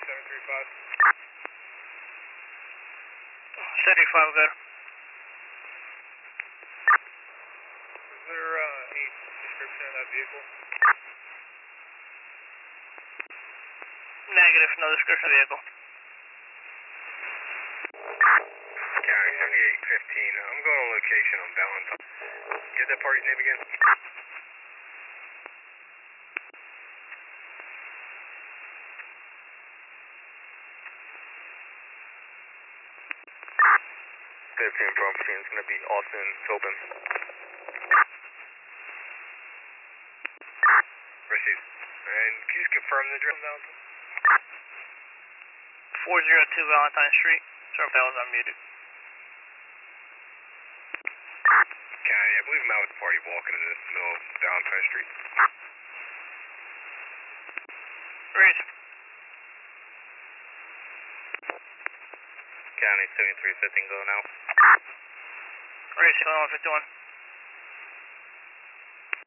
735. 75, good. Is there any description of that vehicle? Negative, no description of vehicle. County 7815. I'm going on location on Valentine. Give that party's name again. Property is going to be Austin Tobin. Received. And can you just confirm the address, Valentine? 402 Valentine Street. Sorry if that was unmuted. County, I believe I'm out with the party walking in the middle of Valentine Street. Reese. County 7315 going out. Reese, 5151.